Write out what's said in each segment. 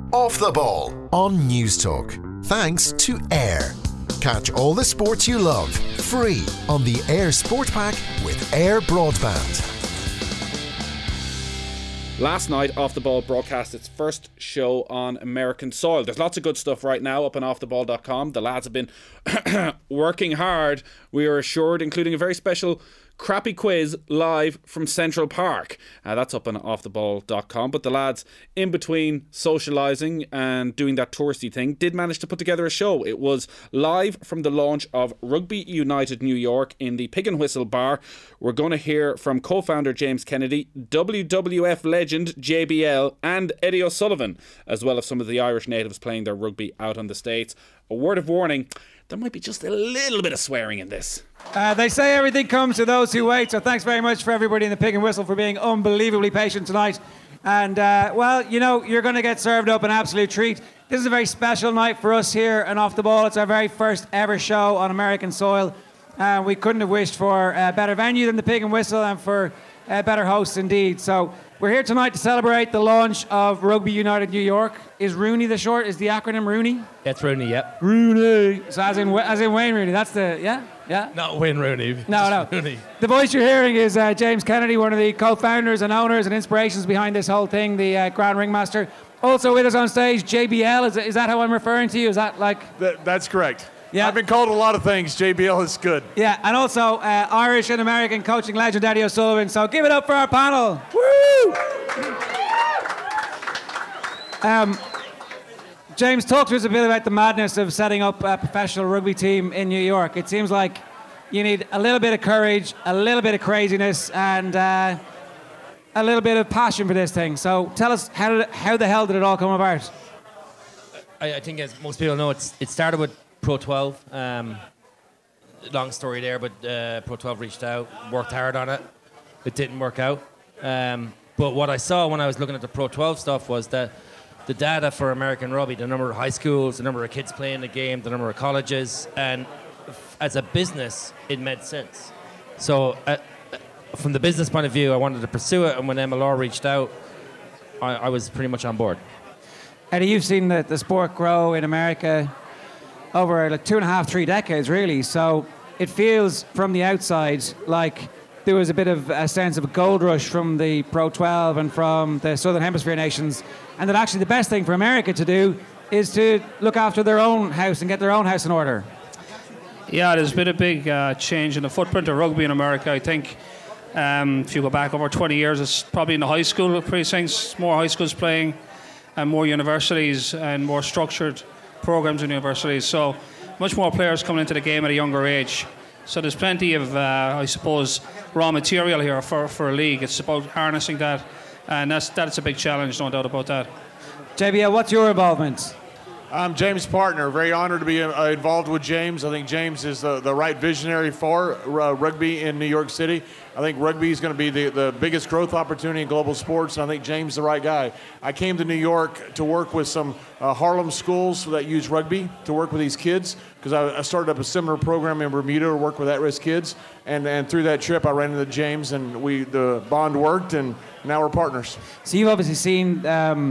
Off the Ball on News Talk. Thanks to Air. Catch all the sports you love free on the Air Sport Pack with Air Broadband. Last night, Off the Ball broadcast its first show on American soil. There's lots of good stuff right now up on offtheball.com. The lads have been working hard, we are assured, including a very special crappy quiz live from Central Park. That's up on offtheball.com. But the lads, in between socialising and doing that touristy thing, did manage to put together a show. It was live from the launch of Rugby United New York in the Pig and Whistle bar. We're going to hear from co-founder James Kennedy, WWF legend JBL and Eddie O'Sullivan, as well as some of the Irish natives playing their rugby out on the States. A word of warning, there might be just a little bit of swearing in this. They say everything comes to those who wait, so thanks very much for everybody in the Pig and Whistle for being unbelievably patient tonight. And, well, you know, you're going to get served up an absolute treat. This is a very special night for us here and Off the Ball. It's our very first ever show on American soil. We couldn't have wished for a better venue than the Pig and Whistle and for better hosts indeed. So we're here tonight to celebrate the launch of Rugby United New York. Is Rooney the short? Is the acronym Rooney? It's Rooney, yep. Rooney. So as in Wayne Rooney. That's the, yeah? Not Wayne Rooney. No. Rooney. The voice you're hearing is James Kennedy, one of the co-founders and owners and inspirations behind this whole thing, the Grand Ringmaster. Also with us on stage, JBL. Is that how I'm referring to you? Is that like... That's correct. Yeah. I've been called a lot of things. JBL is good. Yeah, and also Irish and American coaching legend Eddie O'Sullivan. So give it up for our panel. Woo! James, talk to us a bit about the madness of setting up a professional rugby team in New York. It seems like you need a little bit of courage, a little bit of craziness, and a little bit of passion for this thing. So tell us, how the hell did it all come about? I think, as most people know, it started with Pro 12. Long story there, but Pro 12 reached out, worked hard on it. It didn't work out. But what I saw when I was looking at the Pro 12 stuff was that the data for American rugby, the number of high schools, the number of kids playing the game, the number of colleges, and as a business, it made sense. So from the business point of view, I wanted to pursue it, and when MLR reached out, I was pretty much on board. Eddie, you've seen the sport grow in America over like 2.5, 3 decades, really. So it feels from the outside like there was a bit of a sense of a gold rush from the Pro 12 and from the Southern Hemisphere nations, and that actually the best thing for America to do is to look after their own house and get their own house in order. Yeah, there's been a big change in the footprint of rugby in America. I think if you go back over 20 years, it's probably in the high school precincts, more high schools playing, and more universities and more structured programs in universities. So much more players coming into the game at a younger age. So there's plenty of, I suppose, raw material here for a league. It's about harnessing that, and that's a big challenge, no doubt about that. JBL, what's your involvement? I'm James' partner. Very honored to be involved with James. I think James is the right visionary for rugby in New York City. I think rugby is going to be the biggest growth opportunity in global sports, and I think James is the right guy. I came to New York to work with some Harlem schools that use rugby to work with these kids, because I started up a similar program in Bermuda to work with at-risk kids, and through that trip I ran into James, and the bond worked, and now we're partners. So you've obviously seen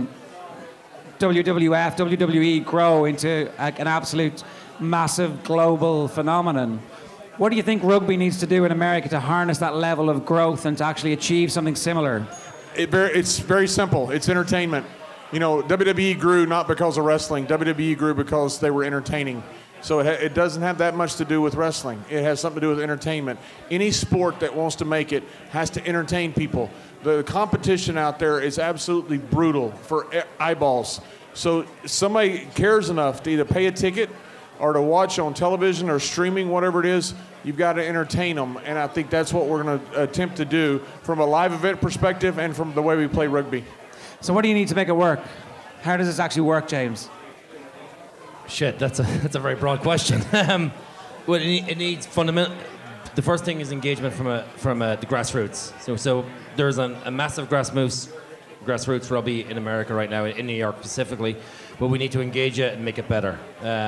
WWF, WWE grow into an absolute massive global phenomenon. What do you think rugby needs to do in America to harness that level of growth and to actually achieve something similar? It's very simple. It's entertainment. You know, WWE grew not because of wrestling. WWE grew because they were entertaining. So it doesn't have that much to do with wrestling. It has something to do with entertainment. Any sport that wants to make it has to entertain people. The competition out there is absolutely brutal for eyeballs. So if somebody cares enough to either pay a ticket or to watch on television or streaming, whatever it is, you've got to entertain them. And I think that's what we're going to attempt to do from a live event perspective and from the way we play rugby. So what do you need to make it work? How does this actually work, James? Shit, that's a very broad question. Well, it needs fundamental. The first thing is engagement from the grassroots. So there's a massive grassroots rugby in America right now, in New York specifically, but we need to engage it and make it better.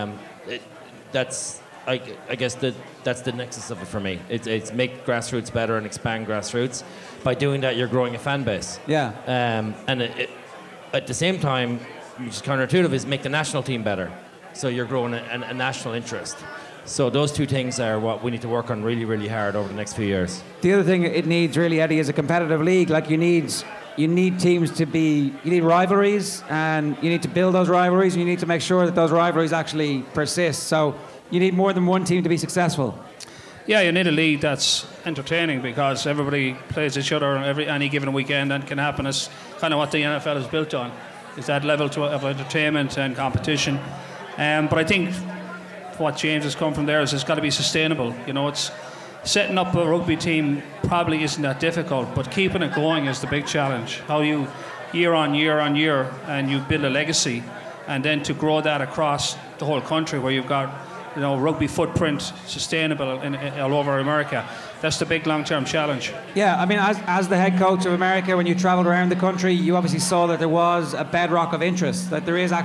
I guess that's the nexus of it for me. It's make grassroots better and expand grassroots. By doing that, you're growing a fan base. Yeah. And at the same time, which is counterintuitive, is make the national team better. So you're growing a national interest. So those two things are what we need to work on really, really hard over the next few years. The other thing it needs really, Eddie, is a competitive league. Like you need teams to be, you need rivalries, and you need to build those rivalries, and you need to make sure that those rivalries actually persist. So you need more than one team to be successful. Yeah, you need a league that's entertaining because everybody plays each other any given weekend, and can happen. It's kind of what the NFL is built on, is that level of entertainment and competition. But I think what James has come from there is it's got to be sustainable. You know, it's setting up a rugby team probably isn't that difficult, but keeping it going is the big challenge. How you year on year, and you build a legacy, and then to grow that across the whole country where you've got, you know, rugby footprint sustainable all over America. That's the big long-term challenge. Yeah, I mean, as the head coach of America, when you travelled around the country, you obviously saw that there was a bedrock of interest, that there is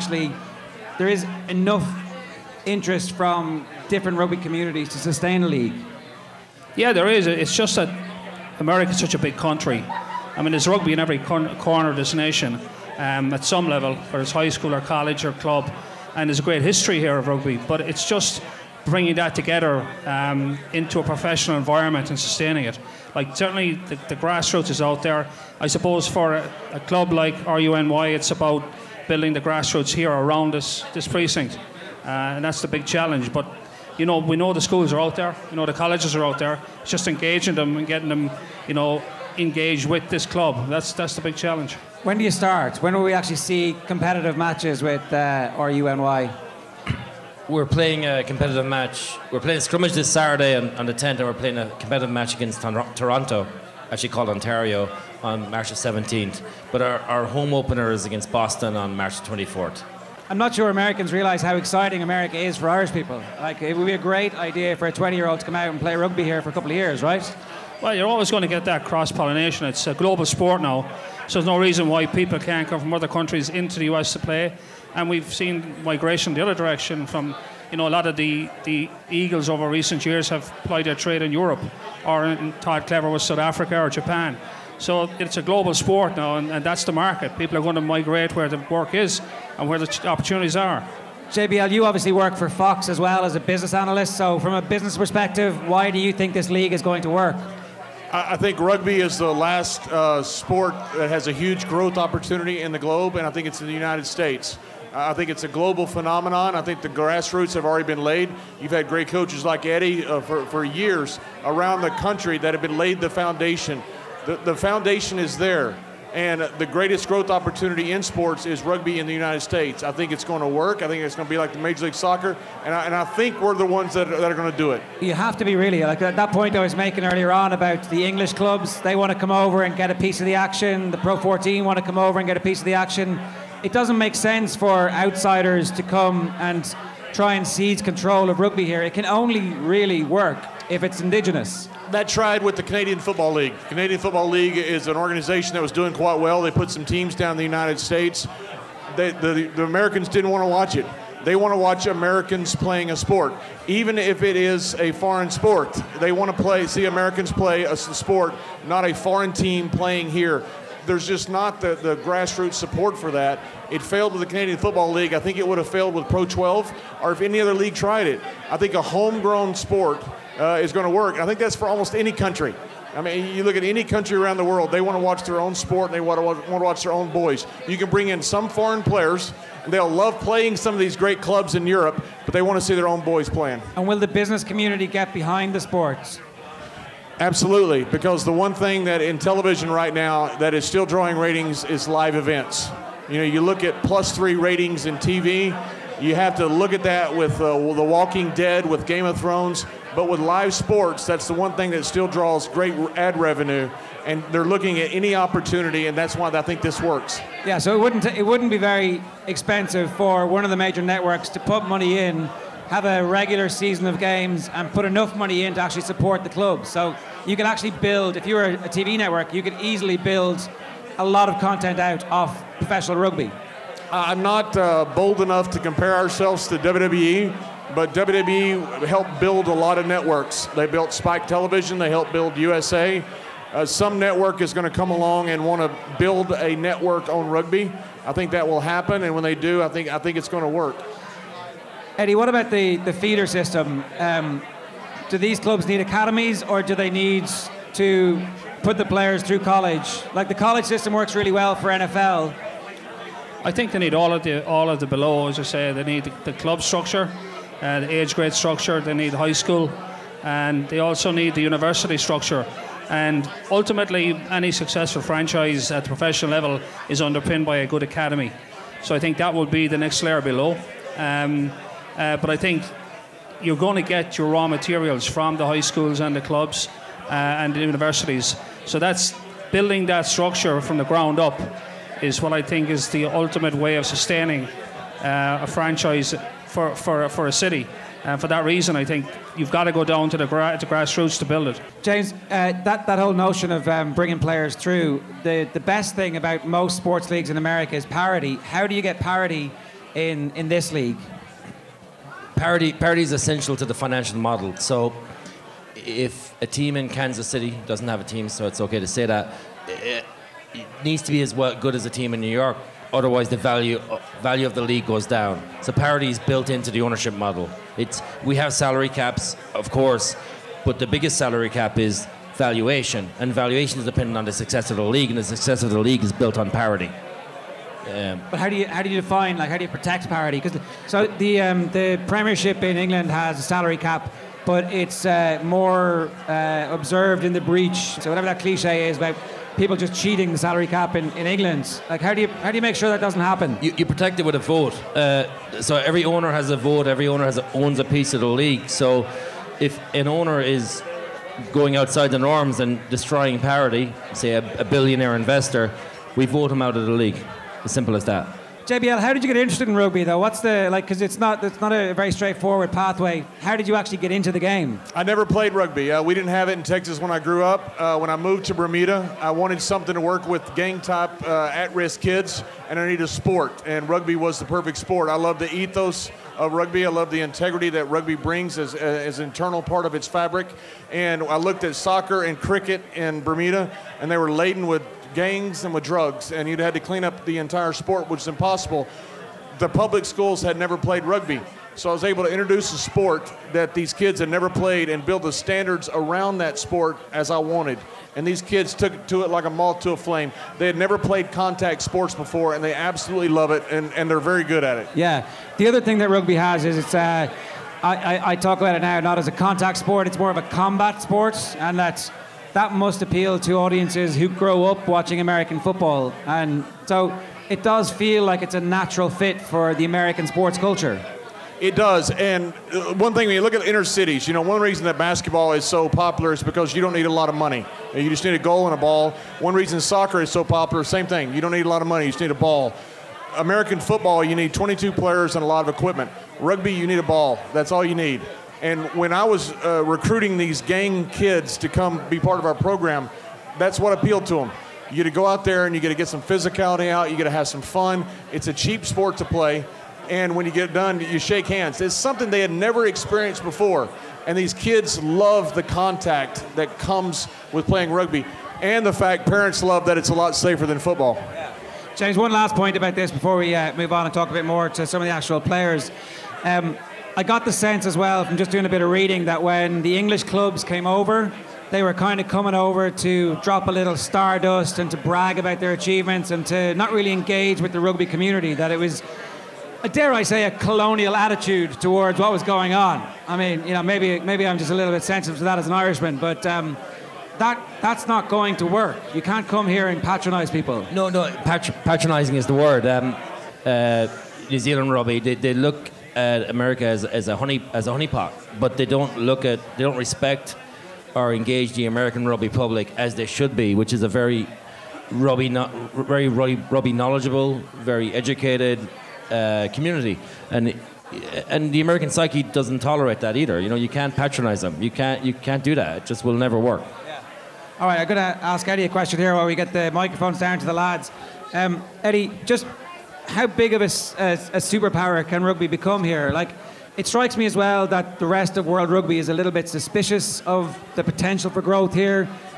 enough interest from different rugby communities to sustain a league. Yeah, there is. It's just that America's such a big country. I mean, there's rugby in every corner of this nation at some level, whether it's high school or college or club, and there's a great history here of rugby, but it's just bringing that together into a professional environment and sustaining it. Like, certainly the grassroots is out there. I suppose for a club like RUNY, it's about building the grassroots here around this precinct. And that's the big challenge. But, you know, we know the schools are out there. You know, the colleges are out there. It's just engaging them and getting them, you know, engaged with this club. That's the big challenge. When do you start? When will we actually see competitive matches with RUNY? We're playing a competitive match. We're playing a scrimmage this Saturday on the 10th, and we're playing a competitive match against Toronto, actually called Ontario, on March the 17th. But our home opener is against Boston on March the 24th. I'm not sure Americans realise how exciting America is for Irish people. Like, it would be a great idea for a 20-year-old to come out and play rugby here for a couple of years, right? Well, you're always going to get that cross-pollination. It's a global sport now, so there's no reason why people can't come from other countries into the US to play. And we've seen migration the other direction from, you know, a lot of the Eagles over recent years have applied their trade in Europe, or in Todd Clever with South Africa or Japan. So it's a global sport now, and that's the market. People are going to migrate where the work is and where the opportunities are. JBL, you obviously work for Fox as well as a business analyst. So from a business perspective, why do you think this league is going to work? I think rugby is the last sport that has a huge growth opportunity in the globe, and I think it's in the United States. I think it's a global phenomenon. I think the grassroots have already been laid. You've had great coaches like Eddie for years around the country that have been laid the foundation. The foundation is there, and the greatest growth opportunity in sports is rugby in the United States. I think it's going to work. I think it's going to be like the Major League Soccer, and I think we're the ones that are going to do it. You have to be really, like that point I was making earlier on about the English clubs. They want to come over and get a piece of the action. The Pro 14 want to come over and get a piece of the action. It doesn't make sense for outsiders to come and try and seize control of rugby here. It can only really work if it's indigenous. That tried with the Canadian Football League. Canadian Football League is an organization that was doing quite well. They put some teams down in the United States. The Americans didn't want to watch it. They want to watch Americans playing a sport, even if it is a foreign sport. They want to see Americans play a sport, not a foreign team playing here. There's just not the grassroots support for that. It failed with the Canadian Football League. I think it would have failed with Pro 12, or if any other league tried it. I think a homegrown sport is going to work. And I think that's for almost any country. I mean, you look at any country around the world, they want to watch their own sport, and they want to watch their own boys. You can bring in some foreign players, and they'll love playing some of these great clubs in Europe, but they want to see their own boys playing. And will the business community get behind the sports? Absolutely, because the one thing that in television right now that is still drawing ratings is live events. You know, you look at +3 ratings in TV, you have to look at that with The Walking Dead, with Game of Thrones, but with live sports, that's the one thing that still draws great ad revenue, and they're looking at any opportunity, and that's why I think this works. Yeah, so it wouldn't be very expensive for one of the major networks to put money in, have a regular season of games, and put enough money in to actually support the club. So you can actually build, if you were a TV network, you could easily build a lot of content out of professional rugby. I'm not bold enough to compare ourselves to WWE, but WWE helped build a lot of networks. They built Spike Television, they helped build USA. Some network is going to come along and want to build a network on rugby, I think that will happen, and when they do, I think it's going to work. Eddie, what about the feeder system? Do these clubs need academies, or do they need to put the players through college? Like, the college system works really well for NFL. I think they need all of the below, as I say. They need the club structure, the age grade structure. They need high school, and they also need the university structure. And ultimately, any successful franchise at the professional level is underpinned by a good academy. So I think that will be the next layer below. But I think you're going to get your raw materials from the high schools and the clubs and the universities. So that's building that structure from the ground up is what I think is the ultimate way of sustaining a franchise for a city. And for that reason, I think you've got to go down to the grassroots to build it. James, that whole notion of bringing players through, the best thing about most sports leagues in America is parity. How do you get parity in this league? Parity is essential to the financial model. So if a team in Kansas City doesn't have a team, so it's okay to say that, it needs to be as good as a team in New York. Otherwise, the value of the league goes down. So parity is built into the ownership model. We have salary caps, of course, but the biggest salary cap is valuation, and valuation is dependent on the success of the league, and the success of the league is built on parity. But how do you define, like, how do you protect parity? Because the Premiership in England has a salary cap, but it's more observed in the breach. So whatever that cliche is about people just cheating the salary cap in England, like, how do you make sure that doesn't happen? You protect it with a vote. So every owner has a vote. Every owner owns a piece of the league. So if an owner is going outside the norms and destroying parity, say a billionaire investor, we vote him out of the league. As simple as that. JBL, how did you get interested in rugby, though? What's the, like, because it's not a very straightforward pathway. How did you actually get into the game? I never played rugby. We didn't have it in Texas when I grew up. When I moved to Bermuda, I wanted something to work with gang-type at-risk kids, and I needed a sport, and rugby was the perfect sport. I love the ethos of rugby. I love the integrity that rugby brings as an internal part of its fabric. And I looked at soccer and cricket in Bermuda, and they were laden with gangs and with drugs, and you'd had to clean up the entire sport, which is impossible. The public schools had never played rugby, so I was able to introduce a sport that these kids had never played and build the standards around that sport as I wanted. And these kids took to it like a moth to a flame. They had never played contact sports before, and they absolutely love it, and they're very good at it. Yeah. The other thing that rugby has is it's I talk about it now not as a contact sport, it's more of a combat sport, and that must appeal to audiences who grow up watching American football. And so it does feel like it's a natural fit for the American sports culture. It does. And one thing, when you look at inner cities, one reason that basketball is so popular is because you don't need a lot of money. You just need a goal and a ball. One reason soccer is so popular, same thing. You don't need a lot of money. You just need a ball. American football, you need 22 players and a lot of equipment. Rugby, you need a ball. That's all you need. And when I was recruiting these gang kids to come be part of our program, that's what appealed to them. You get to go out there and you get to get some physicality out. You get to have some fun. It's a cheap sport to play. And when you get done, you shake hands. It's something they had never experienced before. And these kids love the contact that comes with playing rugby. And the fact parents love that it's a lot safer than football. James, one last point about this before we move on and talk a bit more to some of the actual players. I got the sense as well from just doing a bit of reading that when the English clubs came over, they were kind of coming over to drop a little stardust and to brag about their achievements and to not really engage with the rugby community, that it was, dare I say, a colonial attitude towards what was going on. I mean, maybe I'm just a little bit sensitive to that as an Irishman, but that's not going to work. You can't come here and patronise people. No, patronising is the word. New Zealand rugby, they look at America as a honeypot, but they don't respect or engage the American rugby public as they should be, which is a very rugby knowledgeable, very educated community, and the American psyche doesn't tolerate that either. You can't patronize them. You can't do that. It just will never work. Yeah. All right, I'm going to ask Eddie a question here while we get the microphones down to the lads. Eddie, just how big of a superpower can rugby become here? Like, it strikes me as well that the rest of world rugby is a little bit suspicious of the potential for growth here.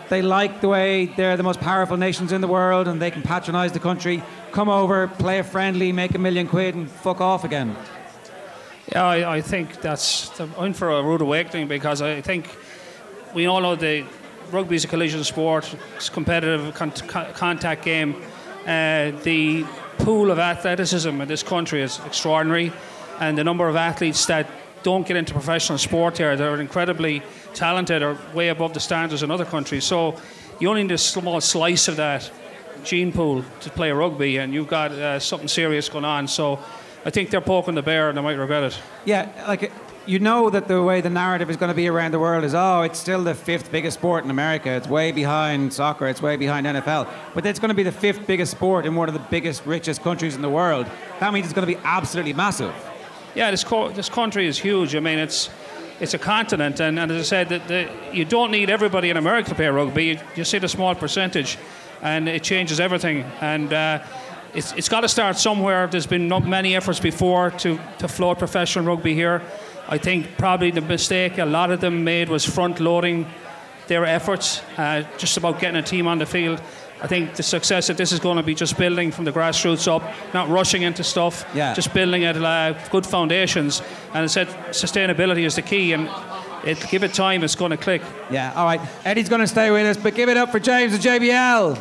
They like the way they're the most powerful nations in the world and they can patronise the country, come over, play a friendly, make £1 million and fuck off again. Yeah, I think that's I'm for a rude awakening, because I think we all know the rugby is a collision sport. It's a competitive contact game. The pool of athleticism in this country is extraordinary, and the number of athletes that don't get into professional sport here, that are incredibly talented, are way above the standards in other countries. So you only need a small slice of that gene pool to play rugby, and you've got something serious going on. So I think they're poking the bear, and they might regret it. Yeah, like, you know that the way the narrative is going to be around the world is, it's still the 5th biggest sport in America. It's way behind soccer. It's way behind NFL. But it's going to be the 5th biggest sport in one of the biggest, richest countries in the world. That means it's going to be absolutely massive. Yeah, this country is huge. I mean, it's a continent, and as I said, you don't need everybody in America to play rugby. You see the small percentage, and it changes everything. And it's got to start somewhere. There's been not many efforts before to float professional rugby here. I think probably the mistake a lot of them made was front-loading their efforts, just about getting a team on the field. I think the success that this is going to be just building from the grassroots up, not rushing into stuff, just building at good foundations. And I said sustainability is the key, and give it time, it's going to click. Yeah, all right. Eddie's going to stay with us, but give it up for James and JBL.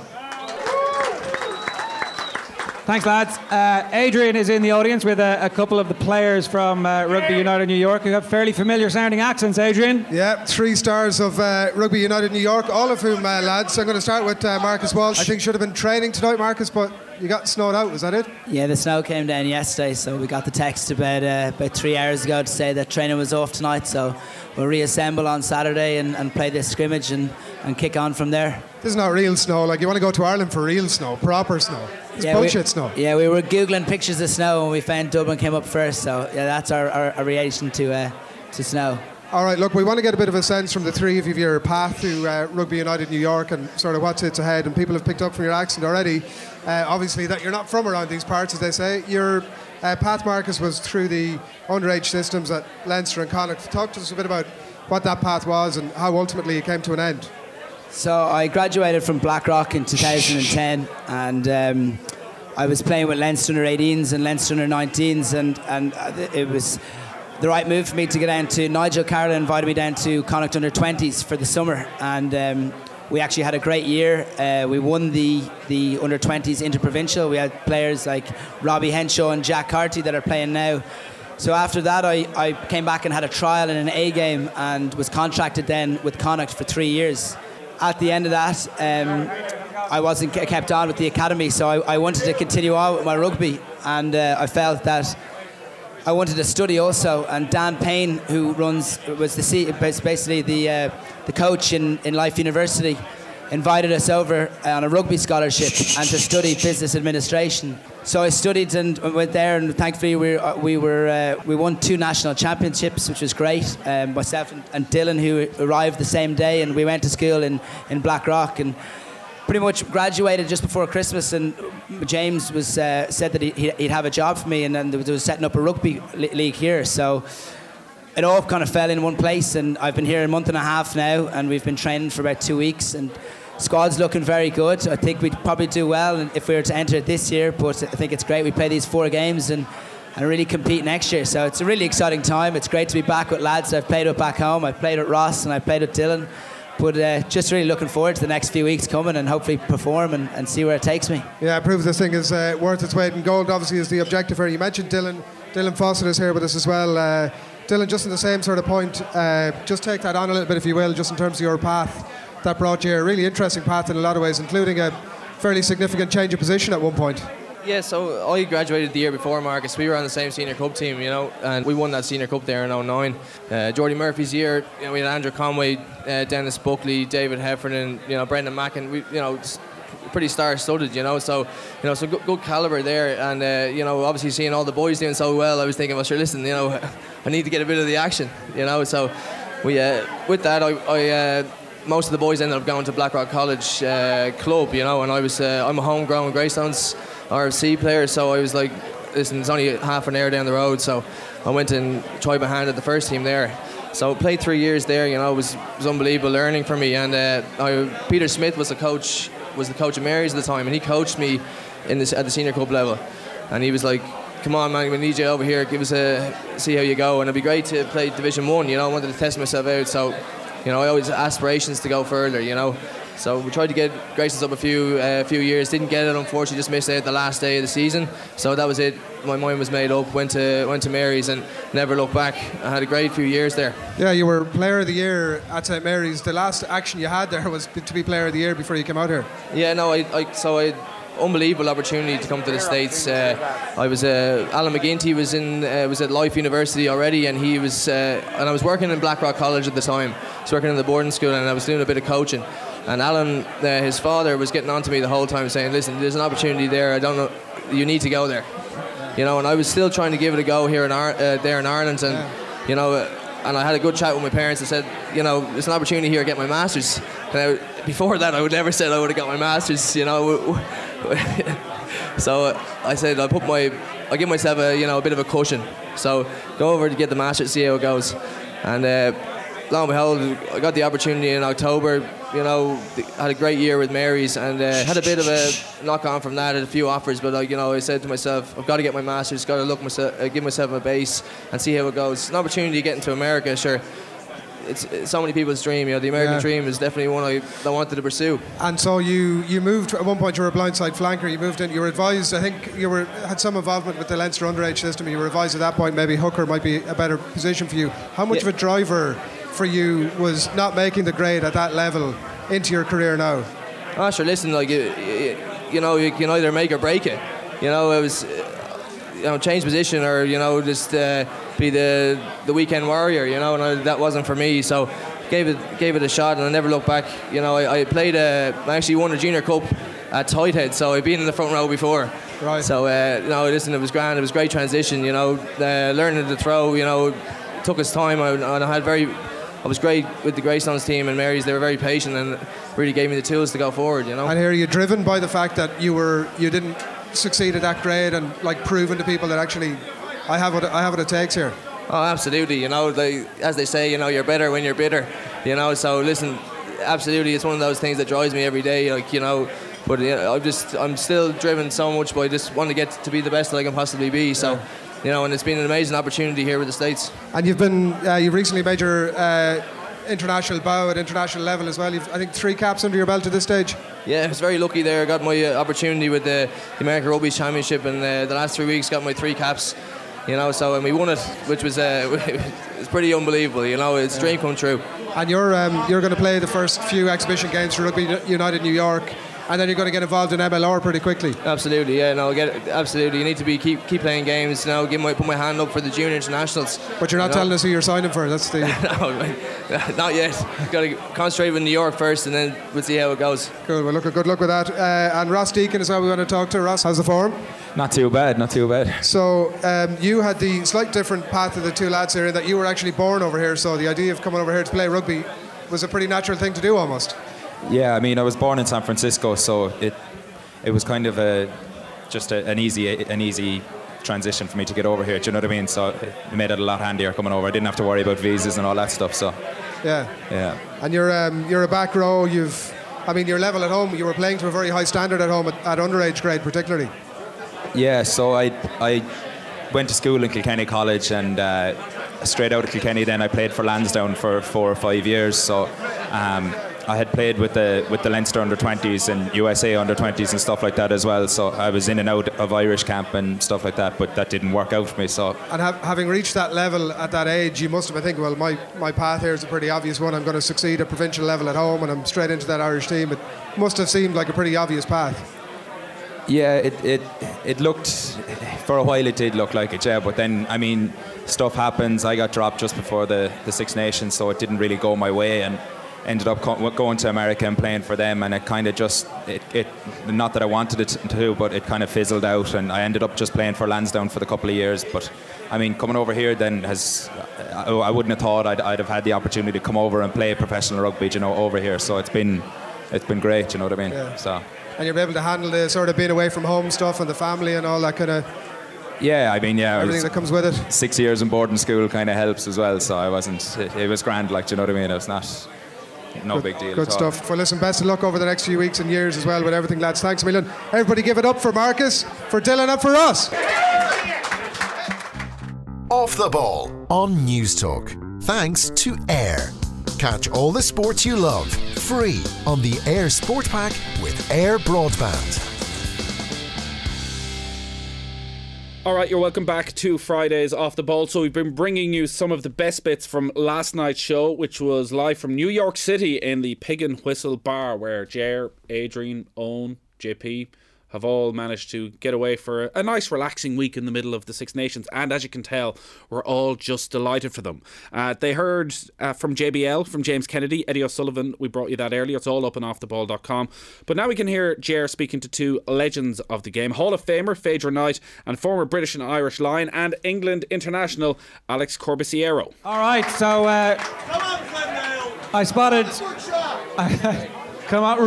Thanks, lads. Adrian is in the audience with a couple of the players from Rugby United New York who have fairly familiar sounding accents. Adrian? Yeah, 3 stars of Rugby United New York, all of whom lads. I'm going to start with Marcus Walsh. I think should have been training tonight, Marcus, but you got snowed out, was that it? Yeah, the snow came down yesterday, so we got the text about 3 hours ago to say that training was off tonight, so we'll reassemble on Saturday and play this scrimmage and kick on from there. This is not real snow. Like, you want to go to Ireland for real snow, proper snow. It's bullshit snow. Yeah, we were Googling pictures of snow and we found Dublin came up first, so yeah, that's our reaction to snow. All right, look, we want to get a bit of a sense from the three of you of your path to Rugby United New York and sort of what sits ahead. And people have picked up from your accent already, obviously, that you're not from around these parts, as they say. Your path, Marcus, was through the underage systems at Leinster and Connacht. Talk to us a bit about what that path was and how ultimately it came to an end. So I graduated from Blackrock in 2010, and I was playing with Leinster under 18s and Leinster under 19s, and it was the right move for me to get down to. Nigel Carroll invited me down to Connacht under 20s for the summer, and we actually had a great year. We won the under 20s interprovincial. We had players like Robbie Henshaw and Jack Carty that are playing now. So after that, I came back and had a trial in an A game and was contracted then with Connacht for 3 years. At the end of that, I wasn't kept on with the academy, so I wanted to continue on with my rugby, and I felt that I wanted to study also. And Dan Payne, who was basically the coach in Life University, invited us over on a rugby scholarship and to study business administration. So I studied and went there, and thankfully we won 2 national championships, which was great. Myself and Dylan, who arrived the same day, and we went to school in Blackrock and pretty much graduated just before Christmas. And James was said that he'd have a job for me, and then they were setting up a rugby league here. So it all kind of fell in one place, and I've been here a month and a half now, and we've been training for about 2 weeks, and squad's looking very good. I think we'd probably do well if we were to enter it this year, but I think it's great we play these 4 games and really compete next year. So it's a really exciting time. It's great to be back with lads I've played with back home. I've played with Ross and I've played with Dylan, but just really looking forward to the next few weeks coming and hopefully perform and see where it takes me. Yeah, it proves this thing is worth its weight in gold, obviously, is the objective here. You mentioned Dylan Fawcett is here with us as well. Dylan, just on the same sort of point, just take that on a little bit, if you will, just in terms of your path that brought you here. A really interesting path in a lot of ways, including a fairly significant change of position at one point. Yeah, so I graduated the year before Marcus. We were on the same senior cup team, and we won that senior cup there in 2009. Jordy Murphy's year, we had Andrew Conway, Dennis Buckley, David Heffernan, Brendan Mackin. We, pretty star-studded, so good calibre there. And obviously seeing all the boys doing so well, I was thinking, well, sure, listen, I need to get a bit of the action, So we with that, I most of the boys ended up going to Blackrock College club, and I was I'm a homegrown Greystones RFC player, so I was like, listen, it's only half an hour down the road, so I went and tried my hand at the first team there. So I played 3 years there. You know, it was unbelievable learning for me. And Peter Smith was the coach of Mary's at the time, and he coached me at the senior cup level. And he was like, "Come on, man, we need you over here. Give us see how you go." And it'd be great to play Division 1. You know, I wanted to test myself out. So, you know, I always had aspirations to go further. You know. So we tried to get Graysons up a few years. Didn't get it, unfortunately. Just missed out the last day of the season. So that was it. My mind was made up. Went to Mary's and never looked back. I had a great few years there. Yeah, you were Player of the Year at St Mary's. The last action you had there was to be Player of the Year before you came out here. Yeah, no, I unbelievable opportunity to come to the States. I was Alan McGinty was at Life University already, and he was and I was working in Blackrock College at the time. I was working in the boarding school, and I was doing a bit of coaching. And Alan, his father, was getting on to me the whole time, saying, "Listen, there's an opportunity there. I don't know. You need to go there." You know, and I was still trying to give it a go here there in Ireland, and you know. And I had a good chat with my parents. I said, you know, there's an opportunity here to get my master's. And before that, I would never said I would have got my master's, you know. So I said I'll give myself a bit of a cushion. So go over to get the master's, see how it goes. And lo and behold, I got the opportunity in October. You know, had a great year with Mary's, and had a bit of a knock on from that. Had a few offers, but I said to myself, I've got to get my master's. Got to give myself a base and see how it goes. It's an opportunity to get into America, sure. It's so many people's dream. You know, the American dream is definitely one I wanted to pursue. And so you moved at one point. You were a blindside flanker. You moved in. You were advised. I think you had some involvement with the Leinster underage system. You were advised at that point maybe hooker might be a better position for you. How much of a driver for you was not making the grade at that level into your career now? Oh, sure. Listen, like you can either make or break it. You know, it was change position or just be the weekend warrior. You know, and that wasn't for me. So gave it a shot, and I never looked back. You know, I actually won a junior cup at Tighthead, so I'd been in the front row before. Right. So listen, it was grand. It was a great transition. You know, learning to throw. You know, took its time, and I was great with the Greystones team and Mary's. They were very patient and really gave me the tools to go forward, you know. And here, are you driven by the fact that you didn't succeed at that grade and like proving to people that actually I have what it takes here? Oh, absolutely. You know, as they say, you know, you're better when you're bitter. You know, so listen, absolutely, it's one of those things that drives me every day. Like, you know, but I'm still driven so much by just want to get to be the best that I can possibly be. So. Yeah. You know, and it's been an amazing opportunity here with the States. And you've recently made your international bow at international level as well. You've, I think, 3 caps under your belt at this stage. Yeah, I was very lucky there. I got my opportunity with the American Rugby Championship, and the last 3 weeks got my 3 caps. You know, and we won it, which was it's pretty unbelievable. You know, it's a dream come true. And you're going to play the first few exhibition games for Rugby United New York. And then you're going to get involved in MLR pretty quickly. Absolutely, yeah. No, absolutely. You need to keep playing games. You know, put my hand up for the junior internationals. But you're not telling us who you're signing for. That's the. No, not yet. Got to concentrate with New York first, and then we'll see how it goes. Cool. Well, good luck with that. And Ross Deacon is how we want to talk to. Ross, how's the form? Not too bad. So you had the slight different path of the 2 lads here in that you were actually born over here. So the idea of coming over here to play rugby was a pretty natural thing to do, almost. Yeah, I mean, I was born in San Francisco, so it was kind of an easy transition for me to get over here. Do you know what I mean? So it made it a lot handier coming over. I didn't have to worry about visas and all that stuff. So yeah. And you're a back row. Your level at home. You were playing to a very high standard at home at underage grade, particularly. Yeah. So I went to school in Kilkenny College, and straight out of Kilkenny, then I played for Lansdowne for 4 or 5 years. So. I had played with the Leinster under-20s and USA under-20s and stuff like that as well. So I was in and out of Irish camp and stuff like that, but that didn't work out for me. So. And having reached that level at that age, you must have been thinking, well, my path here is a pretty obvious one. I'm going to succeed at provincial level at home, and I'm straight into that Irish team. It must have seemed like a pretty obvious path. Yeah, it looked, for a while it did look like it, yeah. But then, I mean, stuff happens. I got dropped just before the Six Nations, so it didn't really go my way, and ended up going to America and playing for them, and it kind of just it not that I wanted it to, but it kind of fizzled out, and I ended up just playing for Lansdowne for the couple of years. But I mean, coming over here then I wouldn't have thought I'd have had the opportunity to come over and play professional rugby, you know, over here. So it's been great, you know what I mean? Yeah. So. And you're able to handle the sort of being away from home stuff and the family and all that kind of. Yeah, I mean, yeah. Everything that comes with it. 6 years in boarding school kind of helps as well, so I wasn't... It was grand, like, do you know what I mean? It was not... No big deal. Good at all. stuff. Well, listen, best of luck over the next few weeks and years as well with everything, lads. Thanks a million. Everybody give it up for Marcus, for Dylan and for us. Off the Ball on News Talk. Thanks to Air. Catch all the sports you love free on the Air Sport Pack with Air Broadband. All right, you're welcome back to Friday's Off the Ball. So we've been bringing you some of the best bits from last night's show, which was live from New York City in the Pig and Whistle Bar, where Ger, Adrian, Owen, JP have all managed to get away for a nice relaxing week in the middle of the Six Nations, and as you can tell, we're all just delighted for them. They heard from JBL, from James Kennedy, Eddie O'Sullivan. We brought you that earlier. It's all up on offtheball.com. But now we can hear Ger speaking to two legends of the game, Hall of Famer Phaedra Knight and former British and Irish Lion and England international Alex Corbisiero. All right, so I spotted... Come on,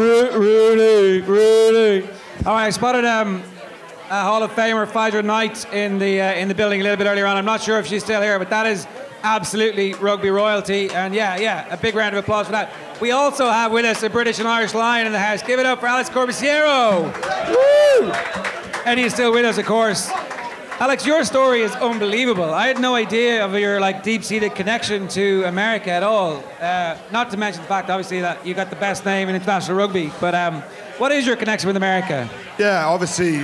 Rudy. All right, I spotted a Hall of Famer, Phaedra Knight, in the building a little bit earlier on. I'm not sure if she's still here, but that is absolutely rugby royalty. And yeah, a big round of applause for that. We also have with us a British and Irish Lion in the house. Give it up for Alex Corbisiero. Woo! Eddie is still with us, of course. Alex, your story is unbelievable. I had no idea of your deep-seated connection to America at all. Not to mention the fact, obviously, that you got the best name in international rugby. But what is your connection with America? Yeah, obviously,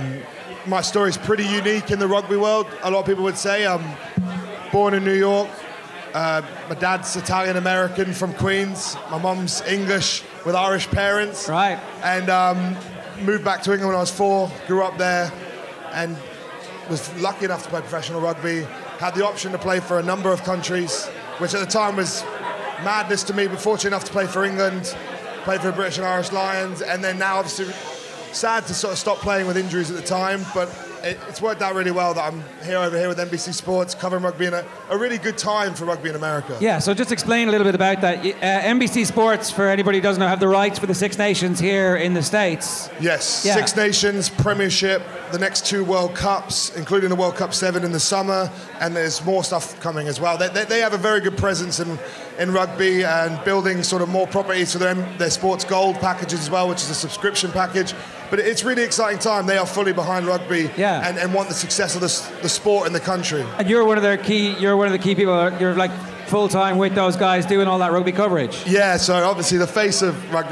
my story is pretty unique in the rugby world. A lot of people would say I'm born in New York. My dad's Italian-American from Queens. My mum's English with Irish parents. Right. And moved back to England when I was 4, grew up there, and was lucky enough to play professional rugby, had the option to play for a number of countries, which at the time was madness to me, but fortunate enough to play for England, played for the British and Irish Lions, and then now obviously sad to sort of stop playing with injuries at the time, but it's worked out really well that I'm over here with NBC Sports, covering rugby in a really good time for rugby in America. Yeah, so just explain a little bit about that. NBC Sports, for anybody who doesn't know, have the rights for the Six Nations here in the States. Yes, yeah. Six Nations, Premiership, the next 2 World Cups, including the World Cup 7 in the summer, and there's more stuff coming as well. They have a very good presence in rugby and building sort of more properties for their Sports Gold packages as well, which is a subscription package. But it's really exciting time. They are fully behind rugby and want the success of the sport in the country. And you're one of the key people. You're like full time with those guys doing all that rugby coverage. Yeah. So obviously the face of rugby.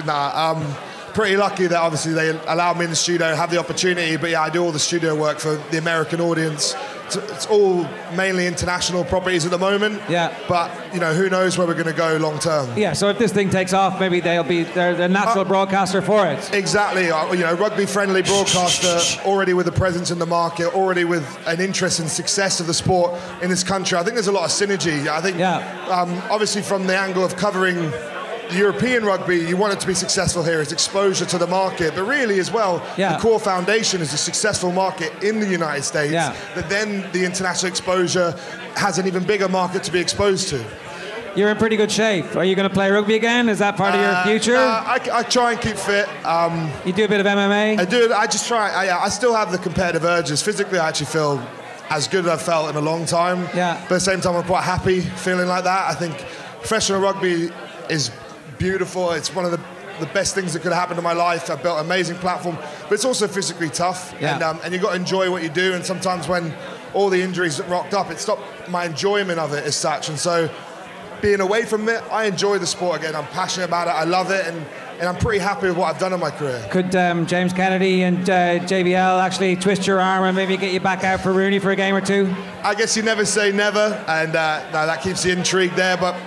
Pretty lucky that obviously they allowed me in the studio, have the opportunity. But yeah, I do all the studio work for the American audience. It's all mainly international properties at the moment. Yeah. But who knows where we're going to go long term. Yeah. So if this thing takes off, maybe they're the natural broadcaster for it. Exactly. Rugby friendly broadcaster, already with a presence in the market, already with an interest in success of the sport in this country. I think there's a lot of synergy. I think obviously from the angle of covering European rugby, you want it to be successful here. It's exposure to the market, but really as well, the core foundation is a successful market in the United States, that then the international exposure has an even bigger market to be exposed to. You're in pretty good shape. Are you going to play rugby again? Is that part of your future? I try and keep fit. You do a bit of MMA? I do. I just try. I still have the competitive urges. Physically, I actually feel as good as I've felt in a long time. Yeah. But at the same time, I'm quite happy feeling like that. I think professional rugby is beautiful. It's one of the best things that could have happened in my life. I've built an amazing platform, but it's also physically tough. Yeah. And you've got to enjoy what you do. And sometimes when all the injuries rocked up, it stopped my enjoyment of it as such. And so being away from it, I enjoy the sport again. I'm passionate about it. I love it. And I'm pretty happy with what I've done in my career. Could James Kennedy and JBL actually twist your arm and maybe get you back out for Rooney for a game or two? I guess you never say never. And that keeps the intrigue there. But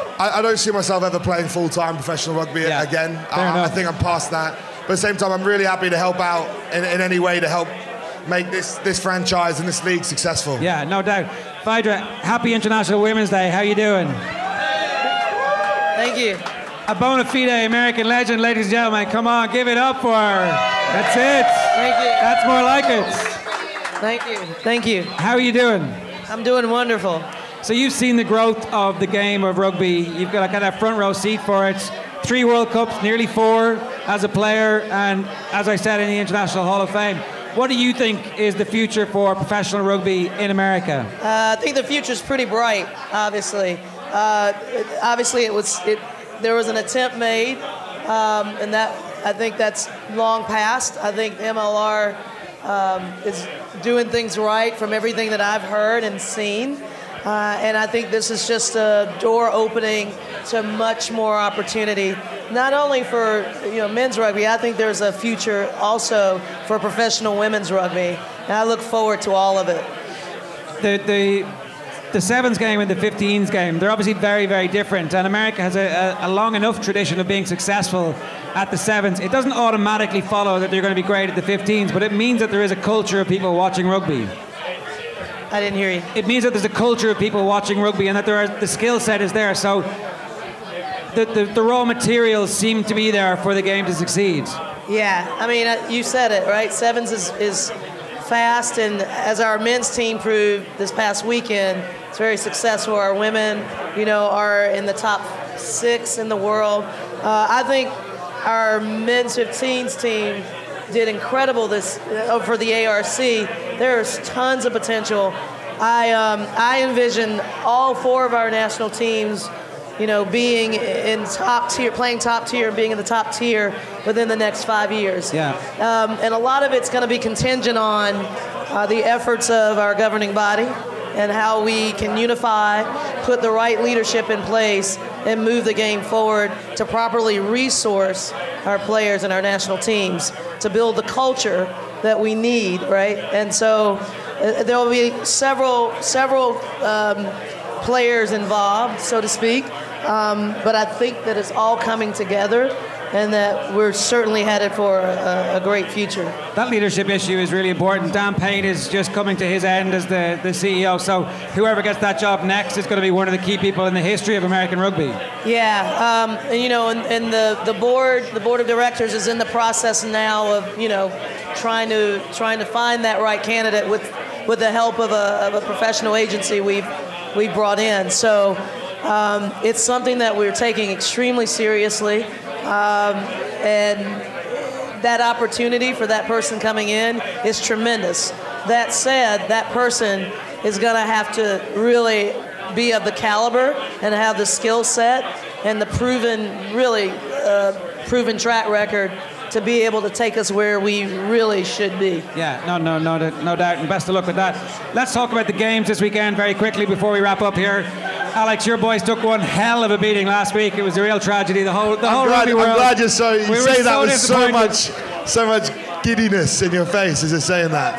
I don't see myself ever playing full-time professional rugby again. I think I'm past that. But at the same time, I'm really happy to help out in any way to help make this franchise and this league successful. Yeah, no doubt. Phaedra, happy International Women's Day. How you doing? Thank you. A bona fide American legend, ladies and gentlemen. Come on, give it up for her. That's it. Thank you. That's more like it. Thank you. Thank you. How are you doing? I'm doing wonderful. So you've seen the growth of the game of rugby. You've got a front row seat for it. 3 World Cups, nearly 4 as a player, and as I said, in the International Hall of Fame. what do you think is the future for professional rugby in America? I think the future's pretty bright. Obviously, there was an attempt made, and that I think that's long past. I think the MLR is doing things right from everything that I've heard and seen. And I think this is just a door opening to much more opportunity, not only for men's rugby. I think there's a future also for professional women's rugby, and I look forward to all of it. The sevens game and the 15s game, they're obviously very, very different, and America has a long enough tradition of being successful at the sevens. It doesn't automatically follow that they're going to be great at the 15s, but it means that there is a culture of people watching rugby. I didn't hear you. It means that there's a culture of people watching rugby, and that the skill set is there. So the raw materials seem to be there for the game to succeed. Yeah, I mean, you said it, right? Sevens is fast, and as our men's team proved this past weekend, it's very successful. Our women, are in the top 6 in the world. I think our men's 15s team did incredible this for the ARC. There's tons of potential. I envision all 4 of our national teams, being in top tier, playing top tier, being in the top tier within the next 5 years. Yeah. And a lot of it's going to be contingent on the efforts of our governing body and how we can unify, put the right leadership in place, and move the game forward to properly resource our players and our national teams to build the culture that we need, right? And so there will be several players involved, so to speak, but I think that it's all coming together, and that we're certainly headed for a great future. That leadership issue is really important. Dan Payne is just coming to his end as the CEO, so whoever gets that job next is going to be one of the key people in the history of American rugby. Yeah, and the board of directors is in the process now of trying to find that right candidate with the help of a professional agency we've brought in. So it's something that we're taking extremely seriously. And that opportunity for that person coming in is tremendous. That said, that person is going to have to really be of the caliber and have the skill set and the proven track record to be able to take us where we really should be. Yeah, no doubt, and best of luck with that. Let's talk about the games this weekend very quickly before we wrap up here. Alex, your boys took one hell of a beating last week. It was a real tragedy. The whole rugby world. I'm glad you say that with so much giddiness in your face as you're saying that.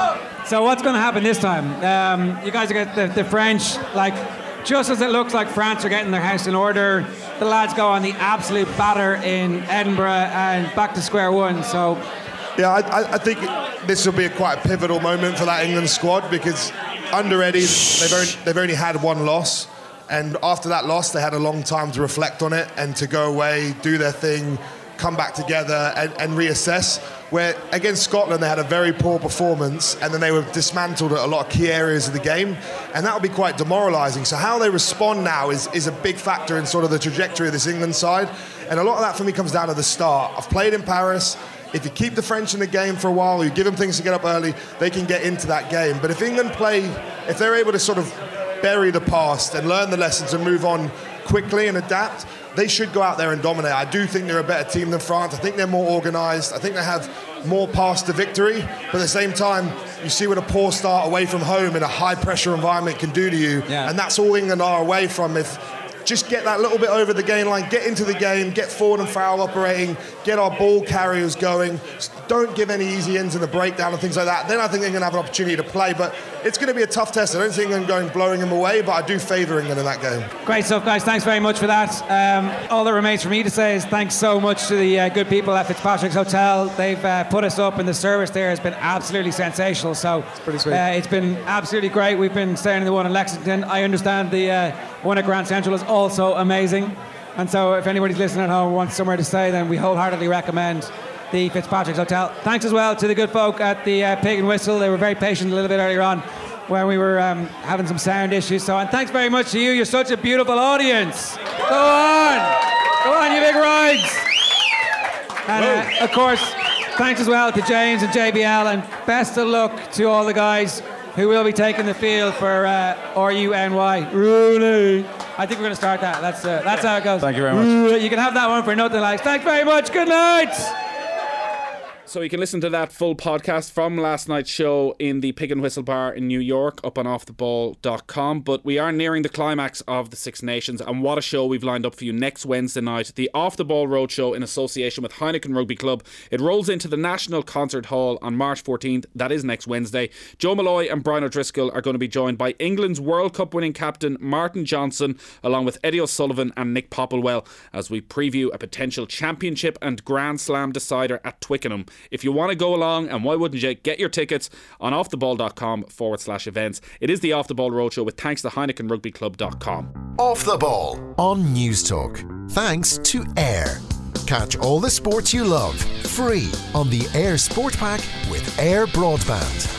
So what's going to happen this time? You guys are getting the French, just as it looks like France are getting their house in order, the lads go on the absolute batter in Edinburgh and back to square one. So, yeah, I think this will be quite a pivotal moment for that England squad, because under Eddie, they've only had one loss. And after that loss, they had a long time to reflect on it and to go away, do their thing, come back together and reassess. Where against Scotland, they had a very poor performance, and then they were dismantled at a lot of key areas of the game, and that will be quite demoralising. So how they respond now is a big factor in sort of the trajectory of this England side, and a lot of that for me comes down to the start. I've played in Paris. If you keep the French in the game for a while, you give them things to get up early, they can get into that game. But if they're able to sort of bury the past and learn the lessons and move on quickly and adapt, they should go out there and dominate. I do think they're a better team than France. I think they're more organised. I think they have more paths to victory. But at the same time, you see what a poor start away from home in a high-pressure environment can do to you. Yeah. And that's all England are away from. If just get that little bit over the game line, get into the game, get forward and foul operating, get our ball carriers going. Don't give any easy ends in the breakdown and things like that. Then I think they're going to have an opportunity to play. But it's going to be a tough test. I don't think England going blowing them away, but I do favour England in that game. Great stuff, guys. Thanks very much for that. All that remains for me to say is thanks so much to the good people at Fitzpatrick's Hotel. They've put us up, and the service there has been absolutely sensational. So it's pretty sweet. It's been absolutely great. We've been staying in the one in Lexington. I understand the one at Grand Central is also amazing. And so if anybody's listening at home and wants somewhere to stay, then we wholeheartedly recommend the Fitzpatrick's Hotel. Thanks as well to the good folk at the Pig and Whistle. They were very patient a little bit earlier on when we were having some sound issues. And thanks very much to you. You're such a beautiful audience. Go on, you big rides. And of course, Thanks as well to James and JBL, and best of luck to all the guys who will be taking the field for RUNY. Rooney. I think we're going to start that. That's how it goes. Thank you very much. You can have that one for nothing like. Thanks very much. Good night. So you can listen to that full podcast from last night's show in the Pig and Whistle Bar in New York up on offtheball.com. But we are nearing the climax of the Six Nations, and what a show we've lined up for you next Wednesday night. The Off the Ball Roadshow in association with Heineken Rugby Club. It rolls into the National Concert Hall on March 14th. That is next Wednesday. Joe Malloy and Brian O'Driscoll are going to be joined by England's World Cup winning captain Martin Johnson, along with Eddie O'Sullivan and Nick Popplewell, as we preview a potential championship and Grand Slam decider at Twickenham. If you want to go along, and why wouldn't you, get your tickets on offtheball.com/events. It is the Off the Ball Roadshow with thanks to HeinekenRugbyClub.com. Off the Ball on News Talk. Thanks to Air. Catch all the sports you love free on the Air Sport Pack with Air Broadband.